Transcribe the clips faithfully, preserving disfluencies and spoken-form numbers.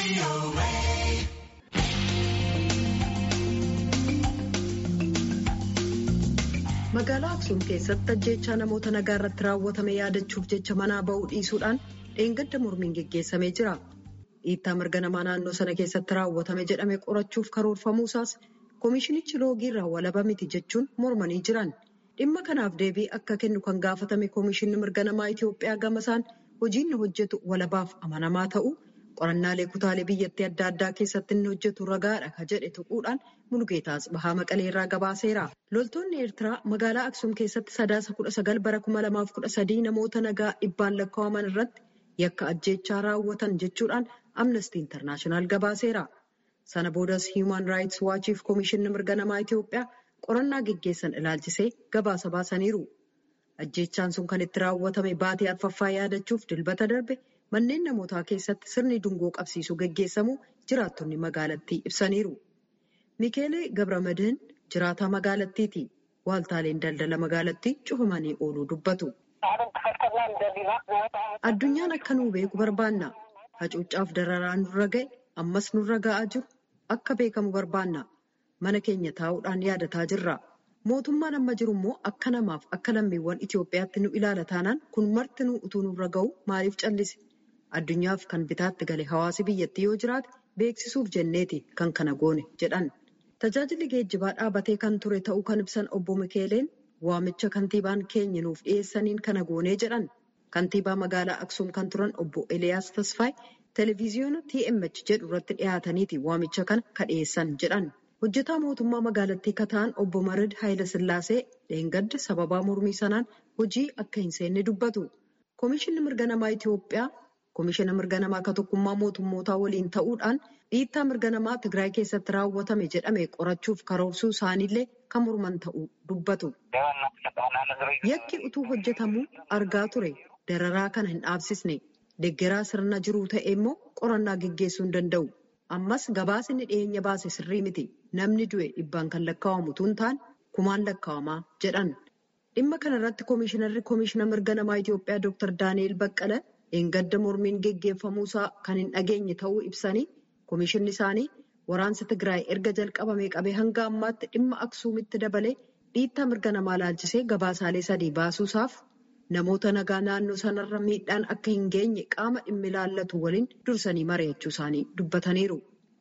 Magaalaa Aksuum keessatti ajjeechaa namoota nagaa irratti raawwatame yaadachuuf jecha manaa ba'uu dhiisuudhaan dheengadda mormiin geggeessamee jira. Dhiittaa mirga namaa naannoo sana keessatti raawwatame jedhame qorachuuf karoorfamuusaas koomishinichi loogii irraa walaba miti jechuun mormanii jiran. Dhimma kanaaf deebii akka kennu kan gaafatame koomishinni mirga namaa Itoophiyaa gamasaan hojiin hojjetu walabaaf amanamaa ta'u qorannaalee kutaalee biyyattii adda addaa keessatti inni hojjetu ragaadha ka jedhe tuquudhaan Mulugeetaas Bahaa Maqalee irraa gabaaseera. Loltoonni Eertiraa magaalaa Aksuum keessatti sadaasa kudha sagal bara kuma lamaaf kudha sadii namoota nagaa dhibbaan lakkaa'aman irratti yakka ajjeechaa raawwatan jechuudhaan Amnesty International gabaaseera. Sana boodas Human Rights Watchiif Koomishinni mirga namaa Itoophiyaa qorannaa geggeessan ilaalchisee gabaasa baasaniiru. Ajjeechaan sun kan itti raawwatame baatee arfaffaa yaadachuuf dilbata darbe manneen namootaa keessatti sirni dungoo qabsiisuu geggeessamu jiraattonni magaalattii ibsaniiru. Mikeelee Gabramadiin jiraataa magaalattiiti. Waaltaaleen daldala magaalattii cufamanii ooluu dubbatu. Addunyaan akka nuu beeku barbaanna. Hacuuccaaf dararaan nurra ga'e ammas nurra ga'aa jiru akka beekamu barbaanna. Mana keenya taa'uudhaan yaadataa jirra. Mootummaan amma jiru immoo akka namaaf akka lammiiwwan Itoophiyaatti nu ilaala taanaan kun marti nu utuu nurra ga'u maaliif callise? Addunyaaf kan bitaatti gale hawaasi biyyattii yoo jiraate beeksisuuf jenneeti kan kana goone jedhan. Tajaajilli geejjibaa dhaabatee kan ture ta'uu kan ibsan obbo Mikeeleen waamicha kantiibaan keenya nuuf dhiyeessaniin kana goonee jedhan. Kantiibaa magaalaa Aksuum kan turan obbo Eliyaas Tasfaay televiziyoona T M H jedhu irratti dhiyaataniiti waamicha kana ka dhiyeessan jedhan. Hojjetaa mootummaa magaalattii kataan obbo Marid Haayila Sillaasee dheengadda sababaa mormii sanaan hojii akka hin seenne dubbatu. Koomishinni mirga namaa Itoophiyaa koomishina mirga namaa akka tokkummaa mootummootaa waliin ta'uudhaan dhiittaa mirga namaa Tigraay keessatti raawwatame jedhame qorachuuf karoorsuu isaaniillee kan morman ta'uu dubbatu. Yakki utuu hojjetamuu argaa ture dararaa kana hin dhaabsisne deeggaraa sirna jiruu ta'e immoo qorannaa geggeessuu hin danda'u. Ammas gabaasni dhiyeenya baase sirrii miti. Namni du'e dhibbaan kan lakkaa'amu tun ta'an kumaan lakkaa'amaa jedhan. Dhimma kanarratti koomishinarri koomishina mirga namaa Itoophiyaa Dooktar Daani'el Baqqala dheengadda mormiin geggeeffamuusaa kan hin dhageenye ta'uu ibsanii koomishinni isaanii waraansa Tigraay erga jalqabamee qabee hanga ammaatti dhimma Aksuumitti dabalee dhiittaa mirga namaa laalchisee gabaasaalee sadii baasuusaaf namoota nagaa naannoo sanarra miidhaan akka hin geenye qaama dhimmi ilaallatu waliin dursanii mari'achuu isaanii dubbataniiru.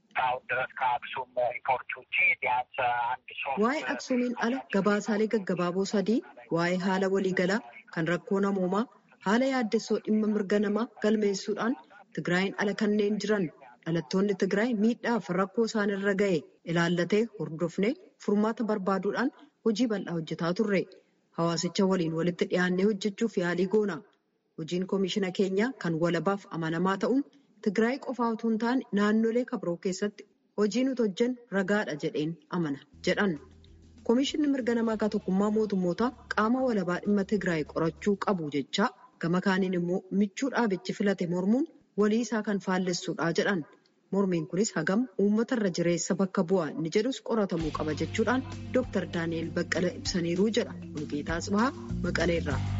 Waa'ee Aksuumiin ala gabaasaalee gaggabaaboo sadii waa'ee haala waliigalaa kan rakkoo namoomaa haala yaaddessoo dhimma mirga namaa galmeessuudhaan Tigraayin ala kanneen jiran dhalattoonni Tigraay miidhaaf rakkoo isaanirra ga'e ilaallatee hordofnee furmaata barbaaduudhaan hojii bal'aa hojjetaa turre. Hawaasicha waliin walitti dhiyaannee hojjechuuf yaalii goona. Hojiin koomishina keenyaa kan walabaaf amanamaa ta'uun Tigraay qofaa utuu hin taane naannolee kabiroo keessatti hojii nuti hojjennu ragaadha jedheen amana jedhan. Koomishinni mirga namaa akka tokkummaa mootummootaa qaama walabaa dhimma Tigraay qorachuu qabu jechaa gama kaaniin immoo michuu dhaabichi filate mormuun walii isaa kan faallessuudha jedhan. Mormiin kunis hagam uummata irra jireessa bakka bu'aa inni jedhus qoratamuu qaba jechuudhaan Dooktar Daani'el Baqqala ibsaniiru jedha. Mulugeetaas Bahaa Maqaleerraa.